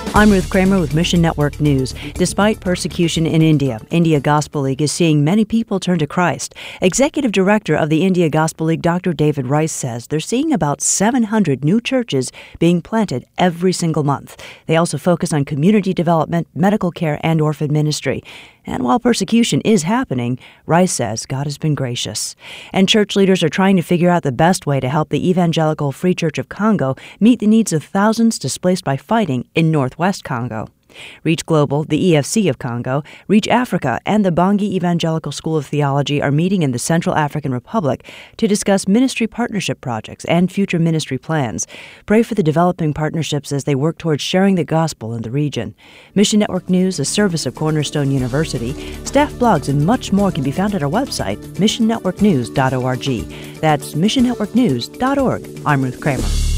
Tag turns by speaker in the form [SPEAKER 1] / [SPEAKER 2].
[SPEAKER 1] I'm Ruth Kramer with Mission Network News. Despite persecution in India Gospel League is seeing many people turn to Christ. Executive Director of the India Gospel League, Dr. David Rice, says they're seeing about 700 new churches being planted every single month. They also focus on community development, medical care, and orphan ministry. And while persecution is happening, Rice says God has been gracious. And church leaders are trying to figure out the best way to help the Evangelical Free Church of Congo meet the needs of thousands displaced by fighting in northwest Congo. Reach Global, the EFC of Congo, Reach Africa, and the Bangui Evangelical School of Theology are meeting in the Central African Republic to discuss ministry partnership projects and future ministry plans. Pray for the developing partnerships as they work towards sharing the gospel in the region. Mission Network News, a service of Cornerstone University. Staff blogs and much more can be found at our website, missionnetworknews.org. That's missionnetworknews.org. I'm Ruth Kramer.